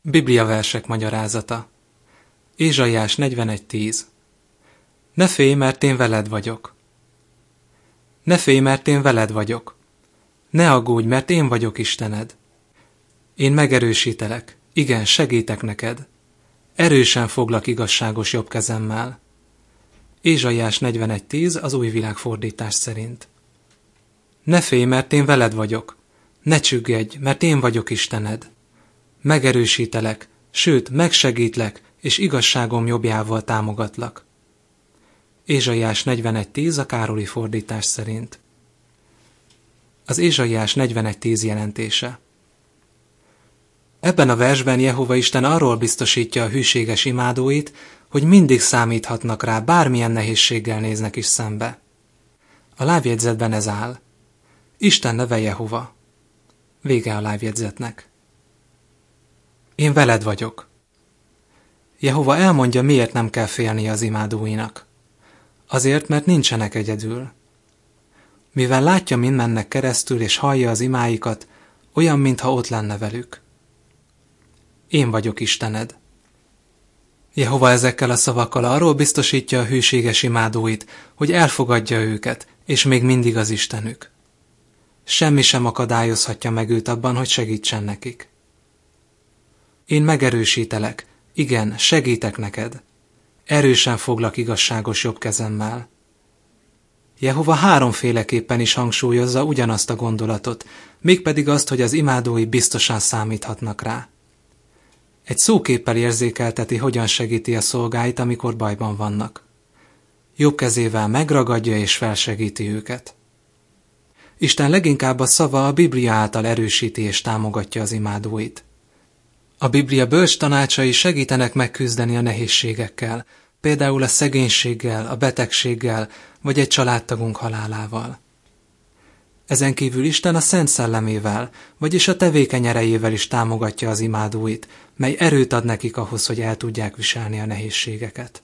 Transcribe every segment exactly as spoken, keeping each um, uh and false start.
Biblia versek magyarázata. Ézsaiás negyvenegy tíz. Ne félj, mert én veled vagyok. Ne félj, mert én veled vagyok. Ne aggódj, mert én vagyok Istened. Én megerősítelek, igen, segítek neked. Erősen foglak igazságos jobb kezemmel. Ézsaiás negyvenegy tíz az új világfordítás szerint. Ne félj, mert én veled vagyok. Ne csüggedj, mert én vagyok Istened. Megerősítelek, sőt, megsegítlek, és igazságom jobbjával támogatlak. Ézsaiás negyvenegy tíz a Károli fordítás szerint. Az Ézsaiás negyvenegy tíz jelentése. Ebben a versben Jehova Isten arról biztosítja a hűséges imádóit, hogy mindig számíthatnak rá, bármilyen nehézséggel néznek is szembe. A lábjegyzetben ez áll. Isten neve Jehova. Vége a lábjegyzetnek. Én veled vagyok. Jehova elmondja, miért nem kell félnie az imádóinak. Azért, mert nincsenek egyedül. Mivel látja, mind mennek keresztül, és hallja az imáikat, olyan, mintha ott lenne velük. Én vagyok Istened. Jehova ezekkel a szavakkal arról biztosítja a hűséges imádóit, hogy elfogadja őket, és még mindig az Istenük. Semmi sem akadályozhatja meg őt abban, hogy segítsen nekik. Én megerősítelek, igen, segítek neked. Erősen foglak igazságos jobb kezemmel. Jehova háromféleképpen is hangsúlyozza ugyanazt a gondolatot, mégpedig azt, hogy az imádói biztosan számíthatnak rá. Egy szóképpel érzékelteti, hogyan segíti a szolgáit, amikor bajban vannak. Jobb kezével megragadja és felsegíti őket. Isten leginkább a szava a Biblia által erősíti és támogatja az imádóit. A Biblia bölcs tanácsai segítenek megküzdeni a nehézségekkel, például a szegénységgel, a betegséggel, vagy egy családtagunk halálával. Ezen kívül Isten a Szent Szellemével, vagyis a tevékeny erejével is támogatja az imádóit, mely erőt ad nekik ahhoz, hogy el tudják viselni a nehézségeket.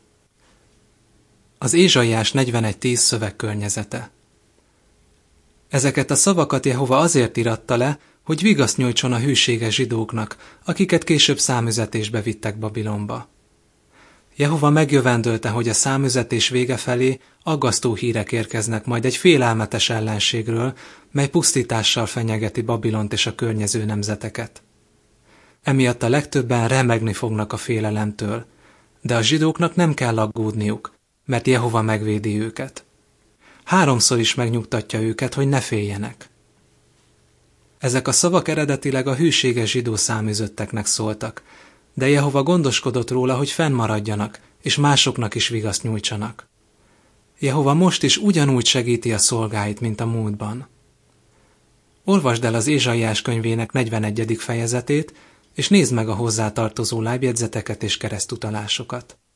Az Ézsaiás negyvenegy tíz szövegkörnyezete. Ezeket a szavakat Jehova azért íratta le, hogy vigaszt nyújtson a hűséges zsidóknak, akiket később számüzetésbe vittek Babilonba. Jehova megjövendölte, hogy a számüzetés vége felé aggasztó hírek érkeznek majd egy félelmetes ellenségről, mely pusztítással fenyegeti Babilont és a környező nemzeteket. Emiatt a legtöbben remegni fognak a félelemtől, de a zsidóknak nem kell aggódniuk, mert Jehova megvédi őket. Háromszor is megnyugtatja őket, hogy ne féljenek. Ezek a szavak eredetileg a hűséges zsidó száműzötteknek szóltak, de Jehova gondoskodott róla, hogy fennmaradjanak, és másoknak is vigaszt nyújtsanak. Jehova most is ugyanúgy segíti a szolgáit, mint a múltban. Olvasd el az Ézsaiás könyvének negyvenegyedik fejezetét, és nézd meg a hozzátartozó lábjegyzeteket és keresztutalásokat.